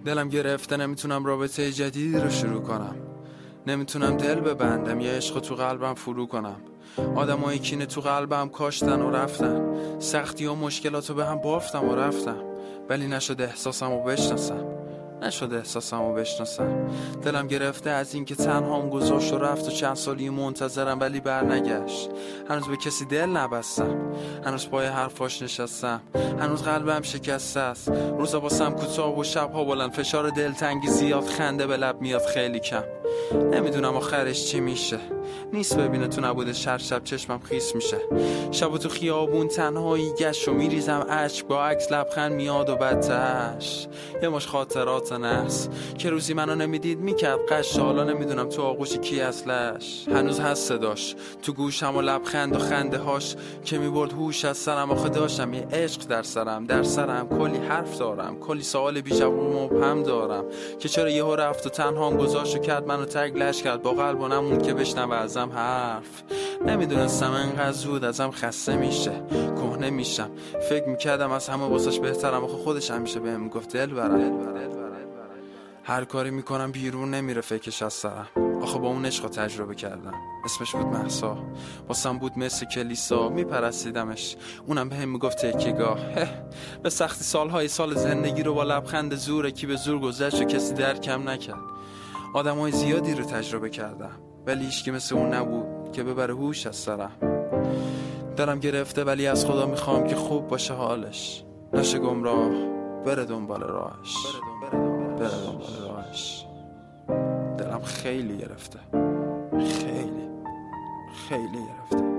دلم گرفته، نمیتونم رابطه جدیدی رو شروع کنم، نمیتونم دل ببندم، یه عشق تو قلبم فرو کنم. آدمای کینه تو قلبم کاشتن و رفتن، سختی و مشکلاتو به هم بافتم و رفتم، ولی نشده احساسمو بشناسم. دلم گرفته از این که تنهام گذاشت و رفت و چند سالی منتظرم ولی بر نگشت. هنوز به کسی دل نبستم، هنوز پای حرفاش نشستم، هنوز قلبم شکسته است. روزا واسم کوتاه و شبها بلند، فشار دلتنگی زیاد، خنده به لب میاد خیلی کم. نمیدونم آخرش چی میشه، نیست ببینه تو نبودش، هر شب چشمم خیس میشه. شب تو خیابون تنهایی گشت و میریزم اشک، با عکس لبخند میاد و بدتش یه مش خاطرات نحس که روزی منو نمیدید میکرد قش. حالا نمیدونم تو آغوش کی اصلش، هنوز هست صداش تو گوشم و لبخند و خنده هاش که میبرد هوش از سرم. آخه داشتم یه عشق در سرم کلی حرف دارم، کلی سوال بی جواب و مبهم دارم که چرا یهو رفت و تنهام گذاشت و کرد منو تگ لش کرد با قلب و نمون که بشنوه ازم حرف. نمیدونستم انقدر زود ازم خسته میشه، کهنه میشم. فکر میکردم از همه واسش بهترم، آخه خودش همیشه بهم میگفت دل برم. هر کاری میکنم بیرون نمیره فکرش از سرم، آخه با اون عشق تجربه کردم. اسمش بود مهسا، واسم بود مثل کلیسا، میپرستیدمش اونم بهم میگفت تکیه‌گاه. به سختی سال زندگی رو با لبخند زور کی به زور گذشت و کسی درکم نکرد. آدمای زیادی رو تجربه کردم ولی هیچکی مثل اون نبود که ببره هوش از سرم. دلم گرفته ولی از خدا میخوام که خوب باشه حالش، نشه گمراه بره دنبال راهش. دلم خیلی گرفته، خیلی گرفته.